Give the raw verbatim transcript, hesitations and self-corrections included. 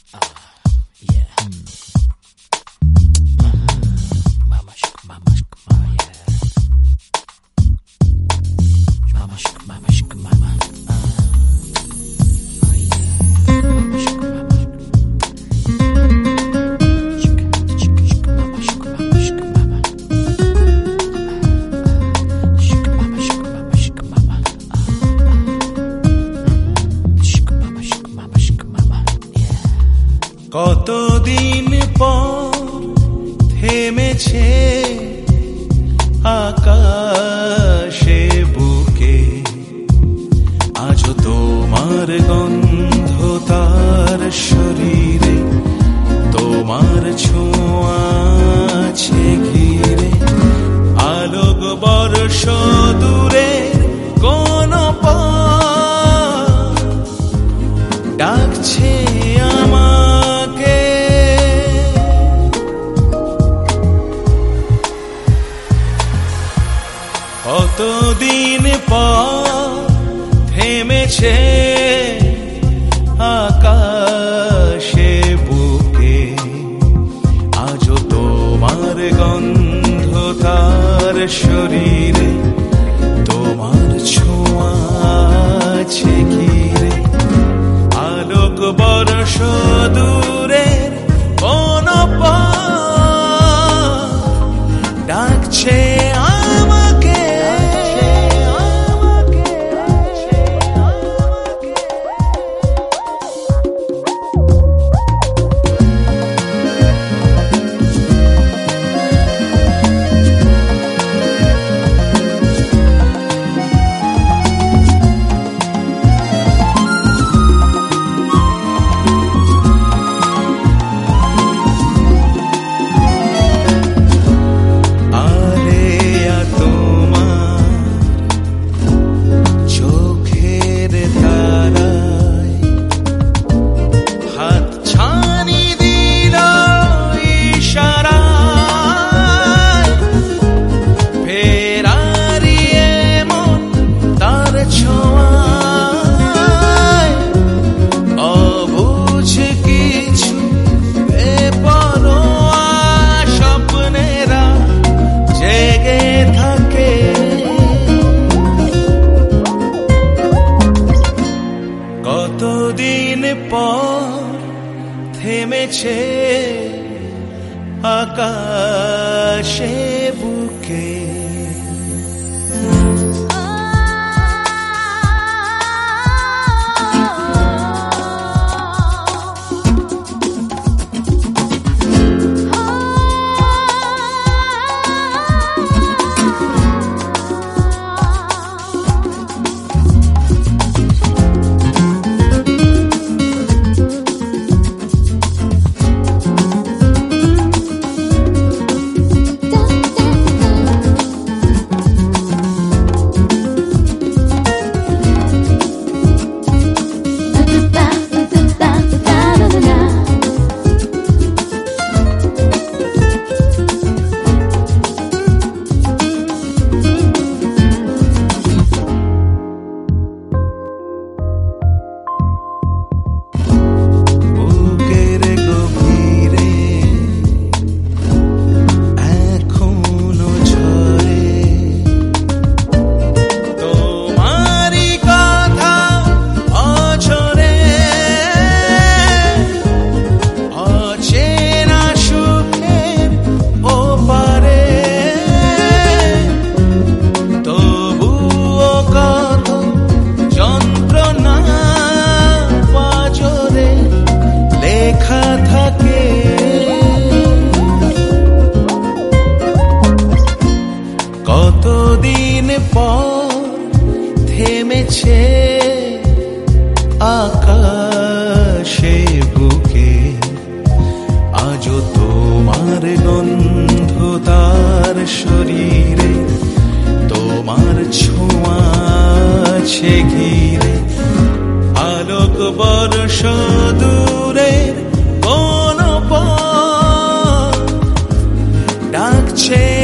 কতদিন পর থেমেছে আকাশে বুকে, আজও তোমার গন্ধ তার শরীরে, তোমার ছোঁয়া আছে ঘিরে। আলোক বর্ষ দূরে কোন পথ ডাকছে আমাকে, কতদিন পর থেমেছে আকাশে বুকে, আজও তোমার গন্ধ তার শরীরে, তোমার ছোঁয়া আছে ঘিরে। আলোক বর্ষ দূরের কোন পথ ডাকছে আমাকে, কতদিন পর থেমেছে আকাশে বুকে। কতদিন পর থেমেছে আকাশে বুকে, আজও তোমার গন্ধ তার শরীরে, তোমার ছোঁয়া আছে ঘিরে। আলোক বর্ষ দূরের কোন পথ ডাকছে